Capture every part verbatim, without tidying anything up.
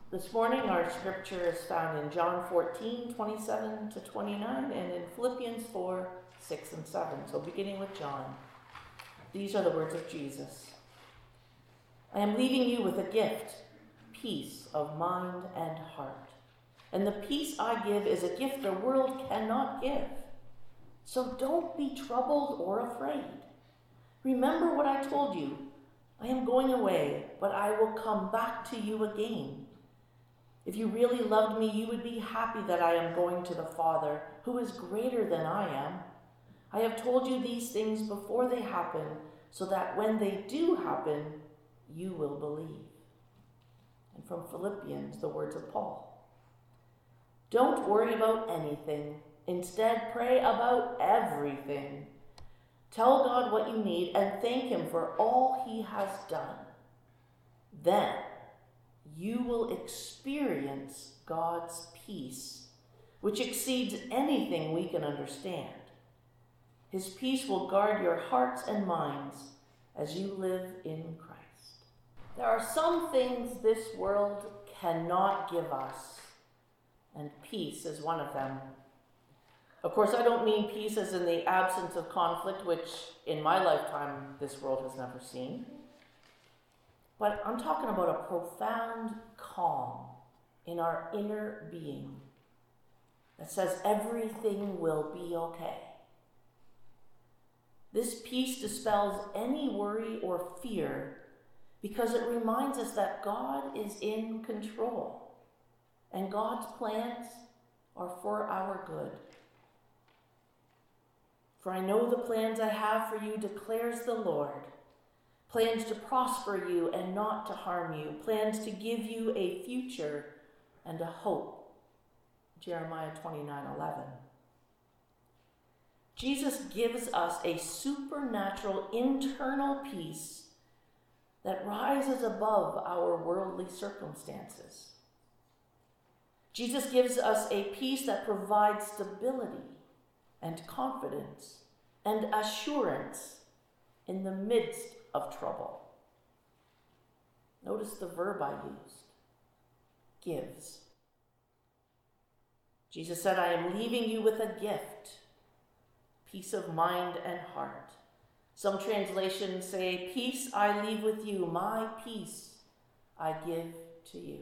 This morning our scripture is found in John fourteen, twenty-seven to twenty-nine, and in Philippians four, six and seven. So beginning with John. These are the words of Jesus. I am leaving you with a gift, peace of mind and heart. And the peace I give is a gift the world cannot give. So don't be troubled or afraid. Remember what I told you. I am going away, but I will come back to you again. If you really loved me, you would be happy that I am going to the Father, who is greater than I am. I have told you these things before they happen, so that when they do happen, you will believe. And from Philippians, the words of Paul. Don't worry about anything. Instead, pray about everything. Tell God what you need and thank Him for all He has done. Then you will experience God's peace, which exceeds anything we can understand. His peace will guard your hearts and minds as you live in Christ. There are some things this world cannot give us, and peace is one of them. Of course, I don't mean peace as in the absence of conflict, which in my lifetime this world has never seen. But I'm talking about a profound calm in our inner being that says everything will be okay. This peace dispels any worry or fear because it reminds us that God is in control and God's plans are for our good. For I know the plans I have for you, declares the Lord. Plans to prosper you and not to harm you. Plans to give you a future and a hope. Jeremiah twenty-nine eleven. Jesus gives us a supernatural internal peace that rises above our worldly circumstances. Jesus gives us a peace that provides stability and confidence and assurance in the midst of trouble. Notice the verb I used, gives. Jesus said, I am leaving you with a gift, peace of mind and heart. Some translations say, peace I leave with you, my peace I give to you.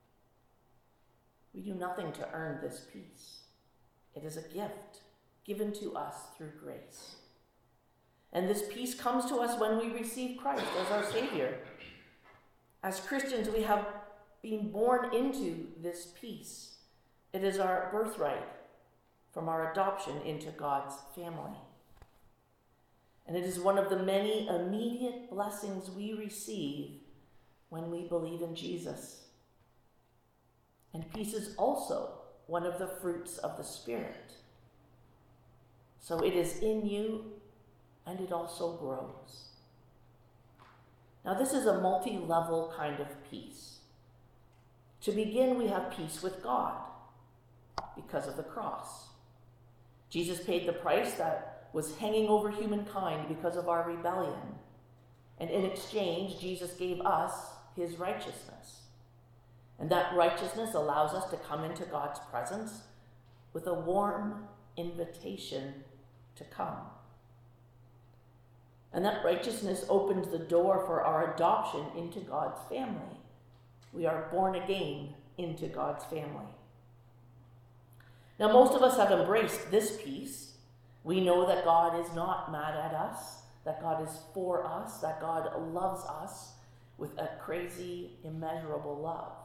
We do nothing to earn this peace. It is a gift given to us through grace. And this peace comes to us when we receive Christ as our Savior. As Christians, we have been born into this peace. It is our birthright from our adoption into God's family. And it is one of the many immediate blessings we receive when we believe in Jesus. And peace is also one of the fruits of the Spirit. So it is in you, and it also grows. Now, this is a multi-level kind of peace. To begin, we have peace with God because of the cross. Jesus paid the price that was hanging over humankind because of our rebellion. And in exchange, Jesus gave us his righteousness. And that righteousness allows us to come into God's presence with a warm invitation to come. And that righteousness opens the door for our adoption into God's family. We are born again into God's family. Now, most of us have embraced this peace. We know that God is not mad at us, that God is for us, that God loves us with a crazy, immeasurable love.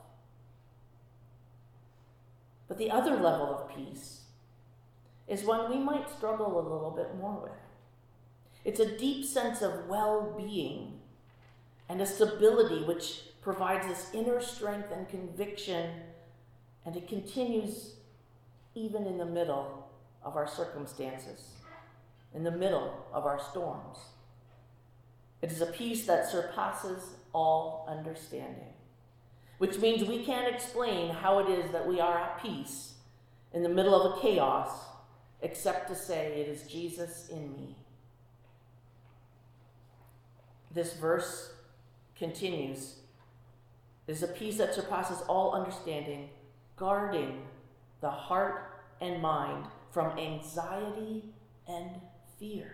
But the other level of peace is one we might struggle a little bit more with. It's a deep sense of well-being and a stability which provides this inner strength and conviction, and it continues even in the middle of our circumstances, in the middle of our storms. It is a peace that surpasses all understanding, which means we can't explain how it is that we are at peace in the middle of a chaos, except to say it is Jesus in me. This verse continues It is a peace that surpasses all understanding, guarding the heart and mind from anxiety and fear.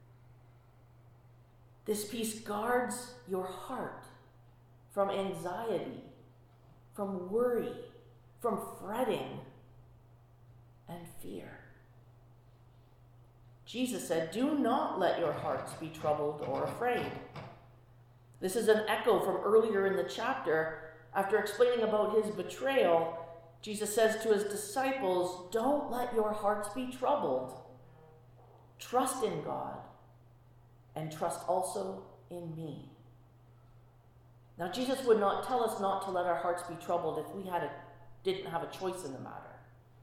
This peace guards your heart from anxiety, from worry, from fretting, and fear. Jesus said, "Do not let your hearts be troubled or afraid." This is an echo from earlier in the chapter. After explaining about his betrayal, Jesus says to his disciples, "Don't let your hearts be troubled. Trust in God and trust also in me." Now, Jesus would not tell us not to let our hearts be troubled if we had a, didn't have a choice in the matter.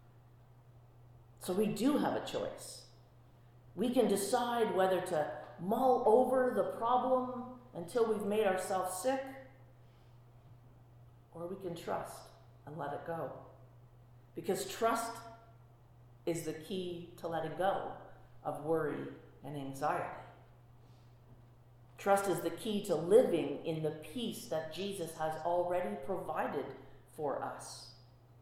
So we do have a choice. We can decide whether to mull over the problem until we've made ourselves sick, or we can trust and let it go. Because trust is the key to letting go of worry and anxiety. Trust is the key to living in the peace that Jesus has already provided for us.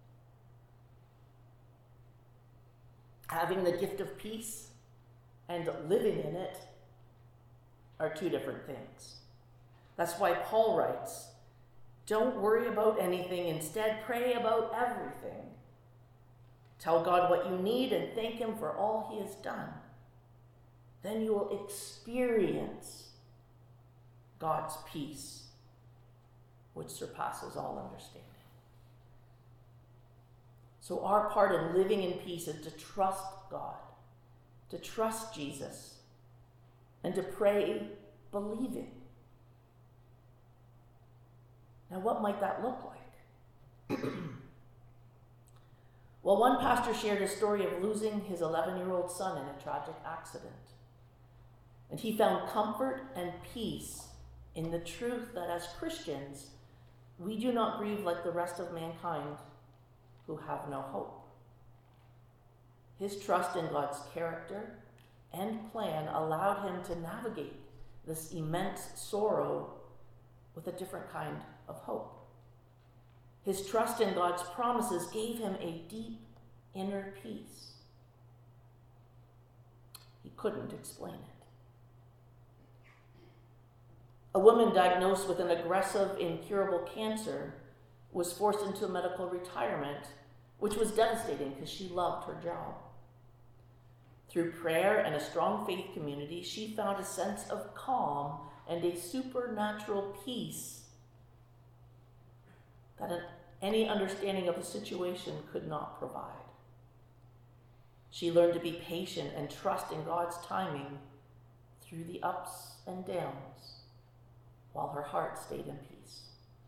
Having the gift of peace and living in it are two different things. That's why Paul writes, "Don't worry about anything. Instead, pray about everything. Tell God what you need and thank him for all he has done. Then you will experience God's peace, which surpasses all understanding." So our part in living in peace is to trust God, to trust Jesus, and to pray believing. Now, what might that look like? Well, one pastor shared a story of losing his eleven-year-old son in a tragic accident. And he found comfort and peace in the truth that as Christians, we do not grieve like the rest of mankind who have no hope. His trust in God's character and plan allowed him to navigate this immense sorrow with a different kind of hope. His trust in God's promises gave him a deep inner peace. He couldn't explain it. A woman diagnosed with an aggressive, incurable cancer was forced into medical retirement, which was devastating because she loved her job. Through prayer and a strong faith community, she found a sense of calm and a supernatural peace that an, any understanding of the situation could not provide. She learned to be patient and trust in God's timing through the ups and downs, while her heart stayed in peace.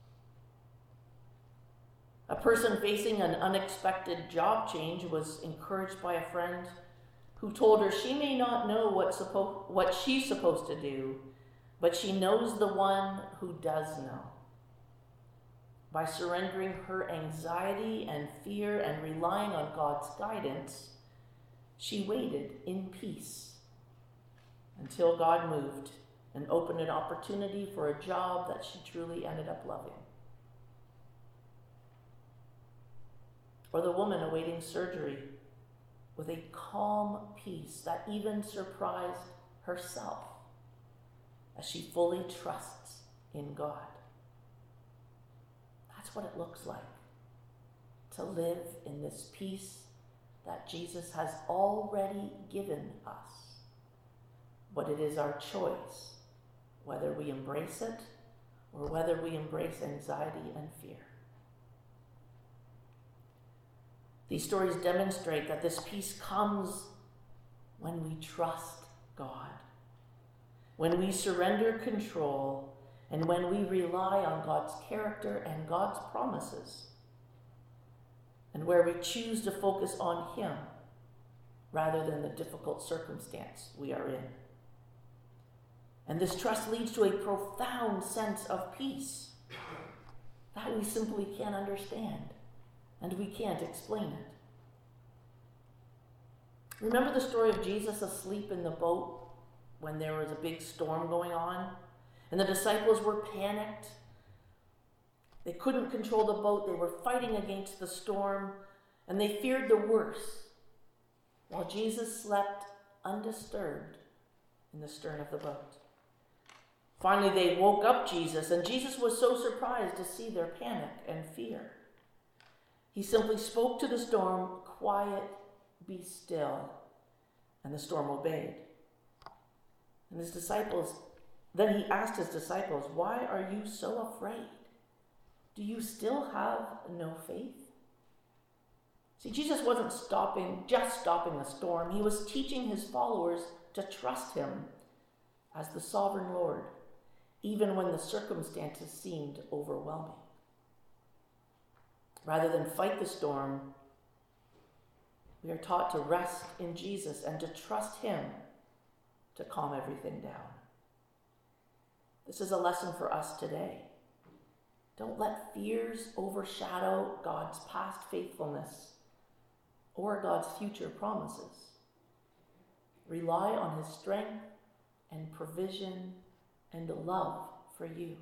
A person facing an unexpected job change was encouraged by a friend who told her she may not know what, suppo- what she's supposed to do, but she knows the one who does know. By surrendering her anxiety and fear and relying on God's guidance, she waited in peace until God moved and opened an opportunity for a job that she truly ended up loving. Or the woman awaiting surgery with a calm peace that even surprised herself as she fully trusts in God. That's what it looks like to live in this peace that Jesus has already given us. But it is our choice whether we embrace it or whether we embrace anxiety and fear. These stories demonstrate that this peace comes when we trust God, when we surrender control, and when we rely on God's character and God's promises, and where we choose to focus on Him rather than the difficult circumstance we are in. And this trust leads to a profound sense of peace that we simply can't understand and we can't explain it. Remember the story of Jesus asleep in the boat when there was a big storm going on and the disciples were panicked They couldn't control the boat. They were fighting against the storm, and they feared the worst, while Jesus slept undisturbed in the stern of the boat. Finally, they woke up Jesus, and Jesus was so surprised to see their panic and fear. He simply spoke to the storm, "Quiet, be still," and the storm obeyed. And his disciples, then he asked his disciples, "Why are you so afraid? Do you still have no faith?" See, Jesus wasn't stopping, just stopping the storm. He was teaching his followers to trust him as the sovereign Lord, even when the circumstances seemed overwhelming. Rather than fight the storm, we are taught to rest in Jesus and to trust him to calm everything down. This is a lesson for us today. Don't let fears overshadow God's past faithfulness or God's future promises. Rely on his strength and provision and love for you.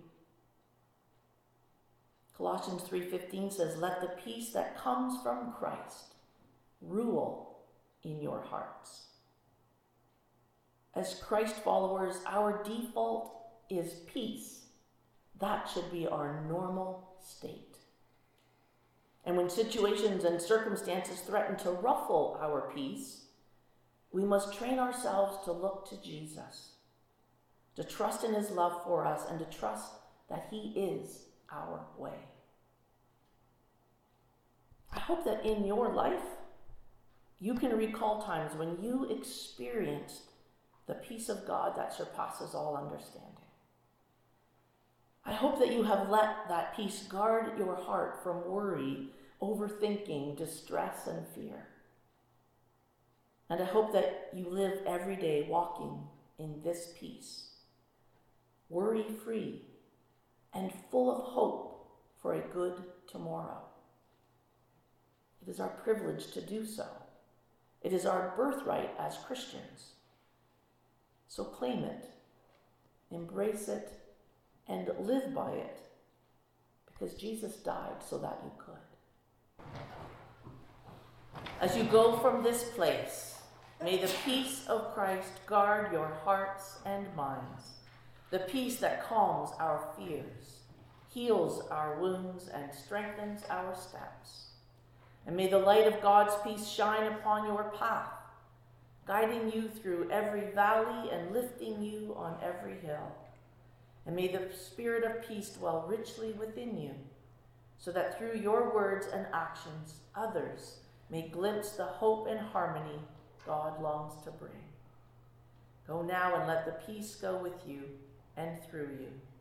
Colossians three fifteen says, "Let the peace that comes from Christ rule in your hearts." As Christ followers, our default is peace. That should be our normal state. And when situations and circumstances threaten to ruffle our peace, we must train ourselves to look to Jesus, to trust in his love for us, and to trust that he is our way. I hope that in your life, you can recall times when you experienced the peace of God that surpasses all understanding. I hope that you have let that peace guard your heart from worry, overthinking, distress, and fear. And I hope that you live every day walking in this peace, worry-free and full of hope for a good tomorrow. It is our privilege to do so. It is our birthright as Christians. So claim it, embrace it, and live by it, because Jesus died so that you could. As you go from this place, may the peace of Christ guard your hearts and minds, the peace that calms our fears, heals our wounds, and strengthens our steps. And may the light of God's peace shine upon your path, guiding you through every valley and lifting you on every hill. And may the spirit of peace dwell richly within you, so that through your words and actions, others may glimpse the hope and harmony God longs to bring. Go now and let the peace go with you and through you.